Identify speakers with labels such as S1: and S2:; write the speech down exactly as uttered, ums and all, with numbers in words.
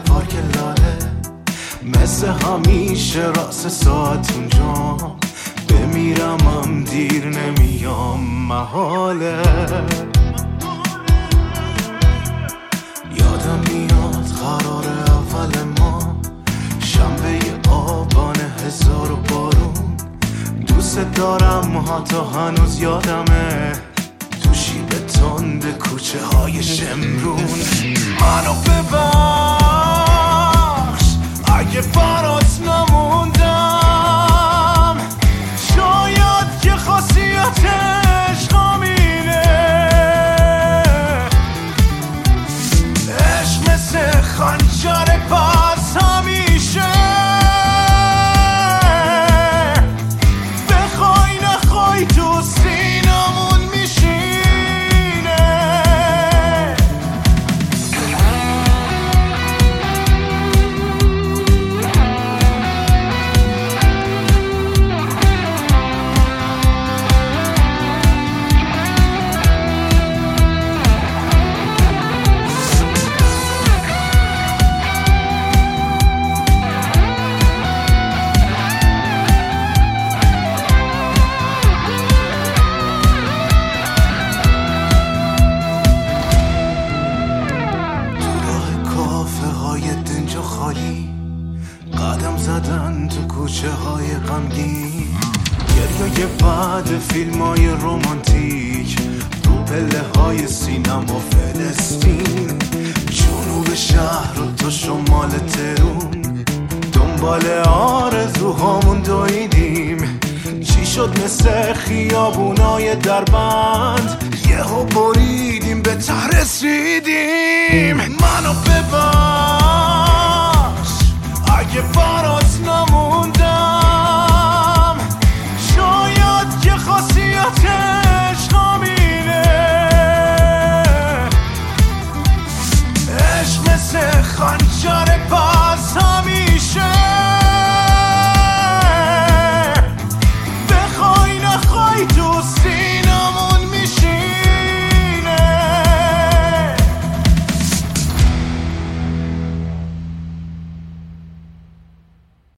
S1: پارک لاله، مثل همیشه راست ساعت اونجا، بمیرمم دیر نمیام محاله. یادم میاد قرار اول ما، شنبه آبان هزار و بارون، دوست دارم حتی هنوز یادمه، تو شیب تند کوچه های شمرون. منو ببخش اگه برات نموندم، شاید که خاصیت عشقم اینه، عشق مثل خنجر پس همیشه، بخوای نخوای تو سینمون میشینه. قدم زدن تو کوچه های غمگین، گریه بعد فیلم های رومانتیک، رو پله های سینما فلسطین، جنوب شهر و تو شمال ترون، دنبال آرزوهامون دویدیم، چی شد مثل خیابونای دربند، یهو بریدیم به ته رسیدیم. منو ببر